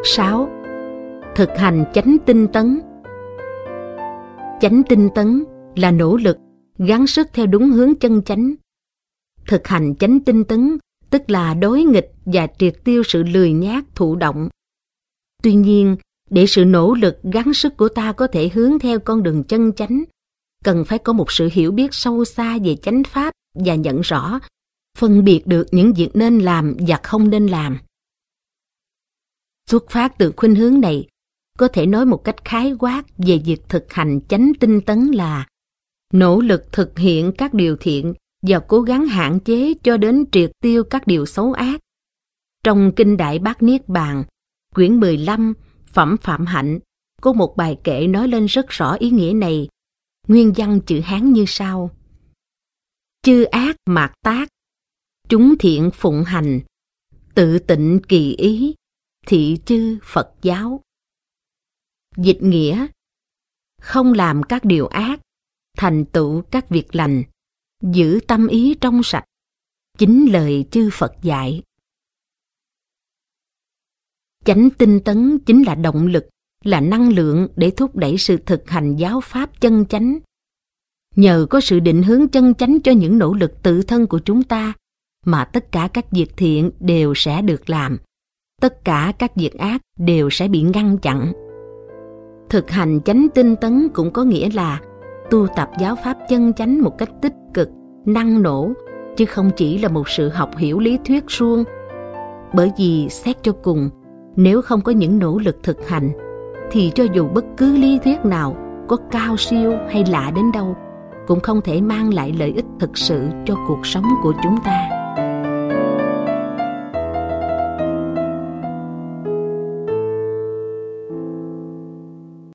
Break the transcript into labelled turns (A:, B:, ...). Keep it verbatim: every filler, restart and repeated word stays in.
A: sáu. Thực hành chánh tinh tấn. Chánh tinh tấn là nỗ lực, gắng sức theo đúng hướng chân chánh. Thực hành chánh tinh tấn tức là đối nghịch và triệt tiêu sự lười nhác thụ động. Tuy nhiên, để sự nỗ lực gắng sức của ta có thể hướng theo con đường chân chánh, cần phải có một sự hiểu biết sâu xa về chánh pháp và nhận rõ, phân biệt được những việc nên làm và không nên làm. Xuất phát từ khuynh hướng này, có thể nói một cách khái quát về việc thực hành chánh tinh tấn là nỗ lực thực hiện các điều thiện và cố gắng hạn chế cho đến triệt tiêu các điều xấu ác. Trong Kinh Đại Bát Niết Bàn, quyển mười lăm, Phẩm Phạm Hạnh, có một bài kệ nói lên rất rõ ý nghĩa này. Nguyên văn chữ Hán như sau: chư ác mạt tác, chúng thiện phụng hành, tự tịnh kỳ ý, thị chư Phật giáo. Dịch nghĩa: không làm các điều ác, thành tựu các việc lành, giữ tâm ý trong sạch, chính lời chư Phật dạy. Chánh tinh tấn chính là động lực, là năng lượng để thúc đẩy sự thực hành giáo pháp chân chánh. Nhờ có sự định hướng chân chánh cho những nỗ lực tự thân của chúng ta, mà tất cả các việc thiện đều sẽ được làm, tất cả các việc ác đều sẽ bị ngăn chặn. Thực hành chánh tinh tấn cũng có nghĩa là tu tập giáo pháp chân chánh một cách tích cực, năng nổ, chứ không chỉ là một sự học hiểu lý thuyết suông. Bởi vì xét cho cùng, nếu không có những nỗ lực thực hành, thì cho dù bất cứ lý thuyết nào có cao siêu hay lạ đến đâu, cũng không thể mang lại lợi ích thực sự cho cuộc sống của chúng ta.